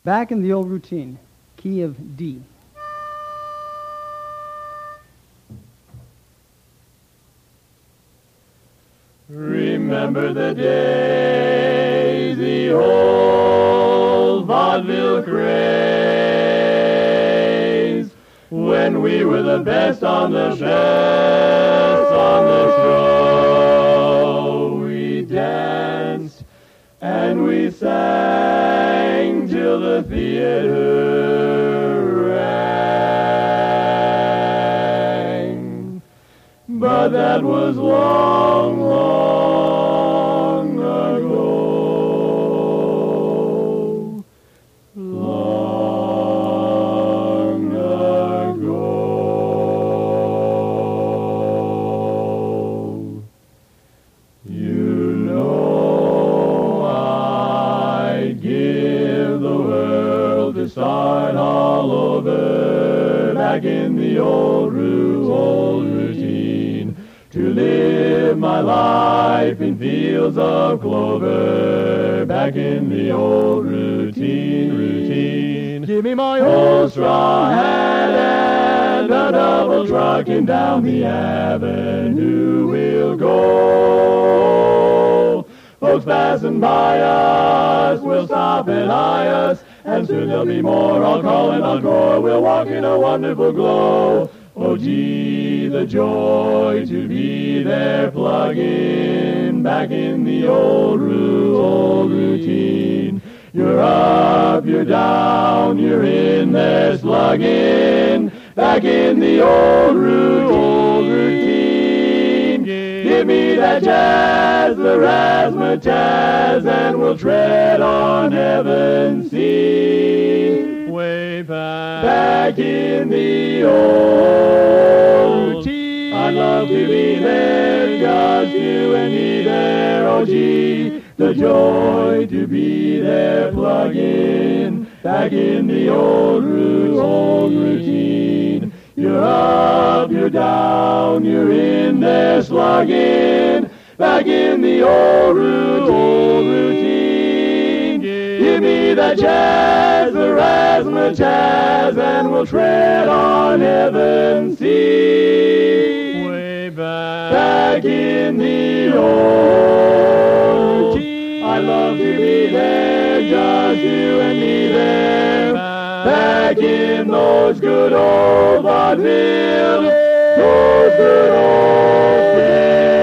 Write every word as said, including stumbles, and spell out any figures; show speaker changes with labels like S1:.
S1: Back in the old routine, key of D.
S2: Remember the days, the old vaudeville craze, when we were the best on the best on the show. We danced and we sang till the theater rang. But that was long, long ago. Long ago. You know I'd give the world to start all over, back in the old route, old routine, to live my life in fields of clover, back in the old routine, routine. Give me my old straw hat and a double trucking down the avenue we'll go. Folks passing by us will stop and eye us, and soon there'll be more. I'll call and encore. We'll walk in a wonderful glow. Oh, gee, the joy to be there plugging, back in the old route, old routine. You're up, you're down, you're in there slugging, back in the old route, old routine. Give me that jazz, the razzmatazz, and we'll tread on heaven's scene. Way back, back in the old routine. I'd love to be there, just you and me there. Oh, gee, the joy to be there plugging, back in the old route, old routine. You're up, you're down, you're in there slugging, back in the old route, old routine. Give me that jazz, the razzmatazz, and we'll tread on heaven's sea. Way back, back in the old routine. I love to be there, just you and me there, back in those good old vaudeville, those good old days.